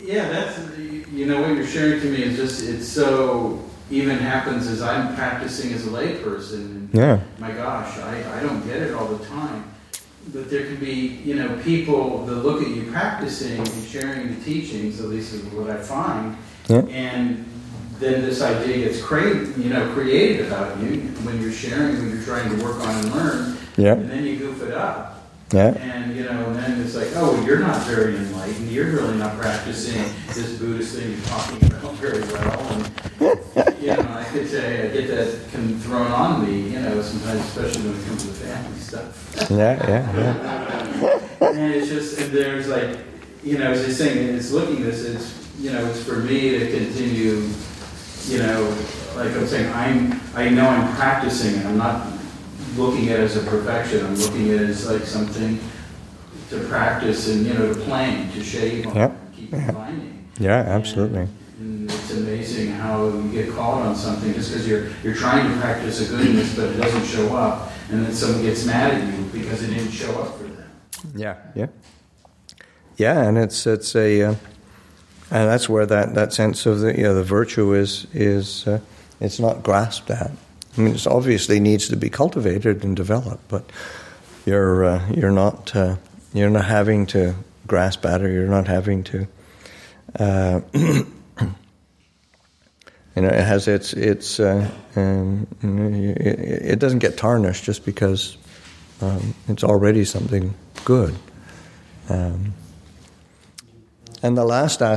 Yeah, that's, what you're sharing to me is just, it's so, even happens as I'm practicing as a layperson. Yeah. My gosh, I don't get it all the time. But there can be, people that look at you practicing and sharing the teachings, at least is what I find, and then this idea gets created about you when you're sharing, when you're trying to work on and learn, and then you goof it up. Yeah. And, and then it's like, oh, well, you're not very enlightened. You're really not practicing this Buddhist thing you're talking about very well. And, I could say I get that thrown on me, sometimes, especially when it comes to family stuff. And it's just, and there's like, as you're saying, it's looking this, it's for me to continue, like I'm saying, I know I'm practicing and I'm not looking at it as a perfection. I'm looking at it as like something to practice and, to plan, to shape on, keep refining. Yeah, absolutely. And it's amazing how you get caught on something just because you're trying to practice a goodness, but it doesn't show up, and then someone gets mad at you because it didn't show up for them. Yeah, and it's a, and that's where that sense of the virtue is it's not grasped at. I mean, it obviously needs to be cultivated and developed, but you're not having to grasp at it. You're not having to. It has it doesn't get tarnished just because it's already something good. And the last